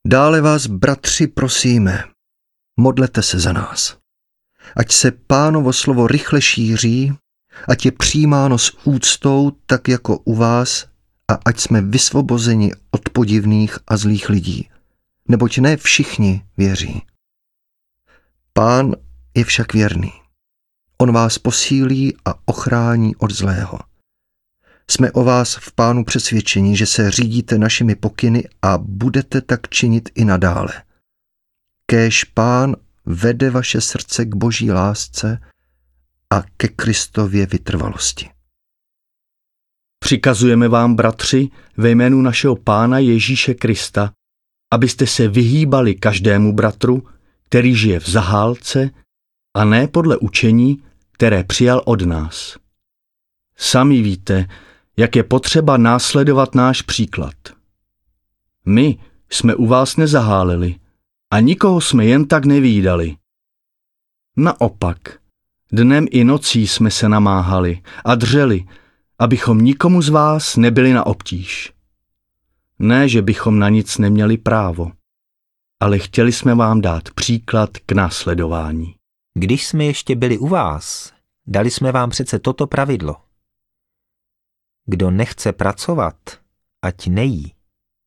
Dále vás, bratři, prosíme, modlete se za nás. Ať se Pánovo slovo rychle šíří, ať je přijímáno s úctou, tak jako u vás, a ať jsme vysvobozeni od podivných a zlých lidí, neboť ne všichni věří. Pán je však věrný. On vás posílí a ochrání od zlého. Jsme o vás v Pánu přesvědčeni, že se řídíte našimi pokyny a budete tak činit i nadále. Kéž Pán vede vaše srdce k Boží lásce a ke Kristově vytrvalosti. Přikazujeme vám, bratři, ve jménu našeho Pána Ježíše Krista, abyste se vyhýbali každému bratru, který žije v zahálce, a ne podle učení, které přijal od nás. Sami víte, jak je potřeba následovat náš příklad. My jsme u vás nezaháleli a nikoho jsme jen tak nevídali. Naopak, dnem i nocí jsme se namáhali a dřeli, abychom nikomu z vás nebyli na obtíž. Ne, že bychom na nic neměli právo, ale chtěli jsme vám dát příklad k následování. Když jsme ještě byli u vás, dali jsme vám přece toto pravidlo. Kdo nechce pracovat, ať nejí.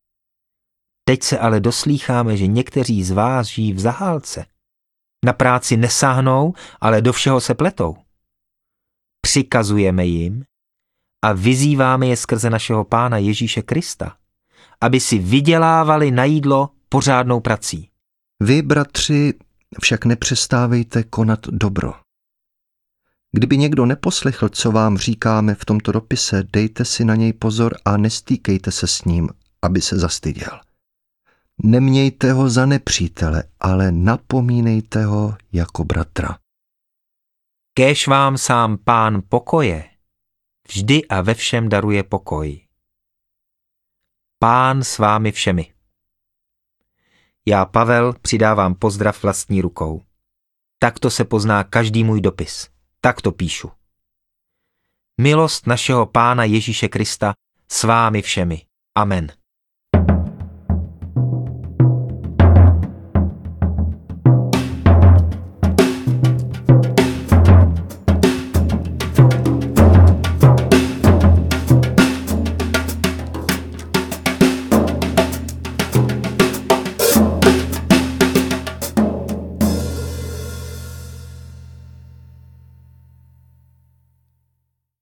Teď se ale doslýcháme, že někteří z vás žijí v zahálce. Na práci nesáhnou, ale do všeho se pletou. Přikazujeme jim a vyzýváme je skrze našeho Pána Ježíše Krista, aby si vydělávali na jídlo pořádnou prací. Vy, bratři, však nepřestávejte konat dobro. Kdyby někdo neposlechl, co vám říkáme v tomto dopise, dejte si na něj pozor a nestýkejte se s ním, aby se zastyděl. Nemějte ho za nepřítele, ale napomínejte ho jako bratra. Kéž vám sám Pán pokoje vždy a ve všem daruje pokoj. Pán s vámi všemi. Já, Pavel, přidávám pozdrav vlastní rukou. Takto se pozná každý můj dopis. Takto píšu. Milost našeho Pána Ježíše Krista s vámi všemi. Amen.